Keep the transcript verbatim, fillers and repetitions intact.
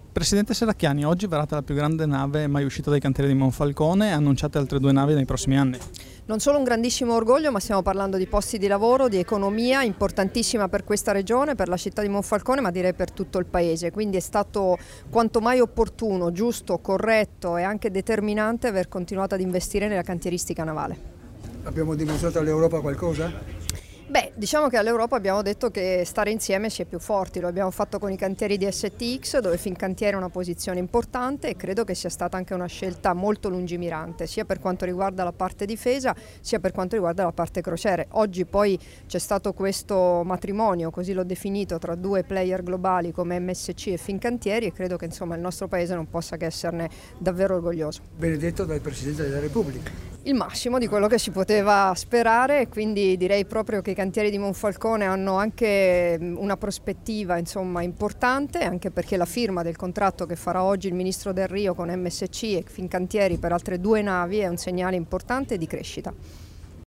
Presidente Serracchiani, oggi varata la più grande nave mai uscita dai cantieri di Monfalcone e annunciate altre due navi nei prossimi anni. Non solo un grandissimo orgoglio, ma stiamo parlando di posti di lavoro, di economia importantissima per questa regione, per la città di Monfalcone, ma direi per tutto il paese. Quindi è stato quanto mai opportuno, giusto, corretto e anche determinante aver continuato ad investire nella cantieristica navale. Abbiamo dimostrato all'Europa qualcosa? Beh, diciamo che all'Europa abbiamo detto che stare insieme si è più forti, lo abbiamo fatto con i cantieri di S T X dove Fincantieri ha una posizione importante e credo che sia stata anche una scelta molto lungimirante, sia per quanto riguarda la parte difesa sia per quanto riguarda la parte crociere. Oggi poi c'è stato questo matrimonio, così l'ho definito, tra due player globali come M S C e Fincantieri e credo che insomma il nostro paese non possa che esserne davvero orgoglioso. Benedetto dal Presidente della Repubblica. Il massimo di quello che si poteva sperare, quindi direi proprio che i cantieri di Monfalcone hanno anche una prospettiva insomma, importante, anche perché la firma del contratto che farà oggi il Ministro Del Rio con M S C e Fincantieri per altre due navi è un segnale importante di crescita.